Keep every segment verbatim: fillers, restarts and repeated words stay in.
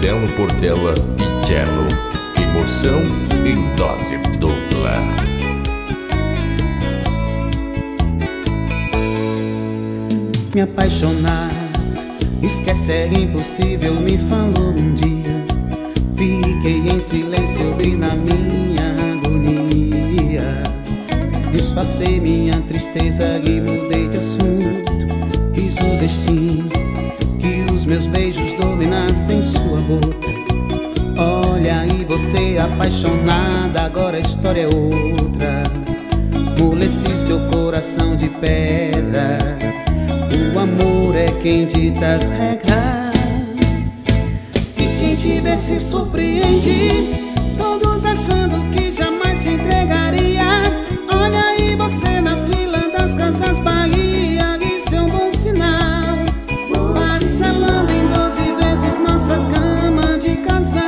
Marcelo Portela e Cello. Emoção em dose dupla. Me apaixonar, esquecer impossível, me falou um dia. Fiquei em silêncio e na minha agonia disfarcei minha tristeza e mudei de assunto. Quis o destino que os meus beijos dominassem sua boca. Olha aí você apaixonada, agora a história é outra. Amoleci seu coração de pedra. O amor é quem dita as regras. E quem te vê se surpreende, todos achando que jamais se entregaria. Olha aí você na fila das Casas Bahia, isso é um bom sinal. Parcelando em doze vezes nossa cama de casal.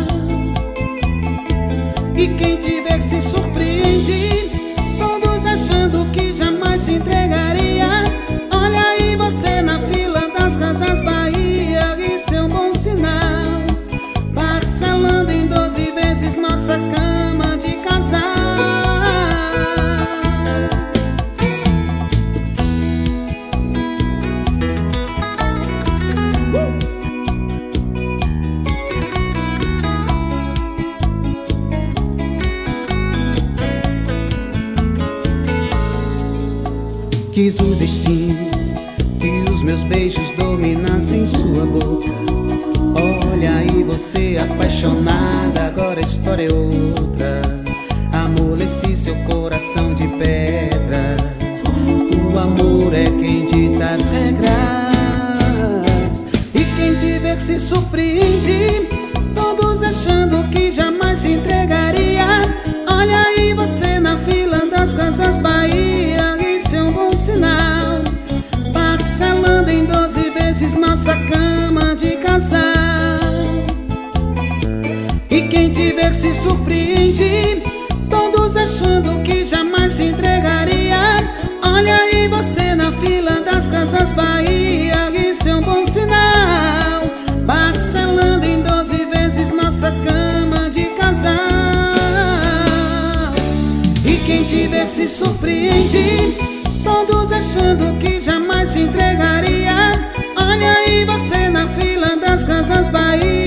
E quem te vê se surpreende, todos achando que jamais se entregaria. Olha aí você na fila das Casas Bahia, isso é um bom sinal. Parcelando em doze vezes nossa cama de casal. Quis o destino que os meus beijos dominassem sua boca. Olha aí você apaixonada, agora a história é outra. Amoleci seu coração de pedra. O amor é quem dita as regras. E quem te vê se surpreende, todos achando que jamais se entregaria. Olha aí você na fila das Casas Bahia, isso é um bom sinal. Parcelando em doze vezes nossa cama de casal. E quem te vê se surpreende, todos achando que jamais se entregaria. Olha aí você na fila das Casas Bahia, isso é um bom sinal. Parcelando em doze vezes nossa cama de casal. E quem te vê se surpreende, todos achando que jamais se entregaria. Olha aí você na fila das Casas Bahia.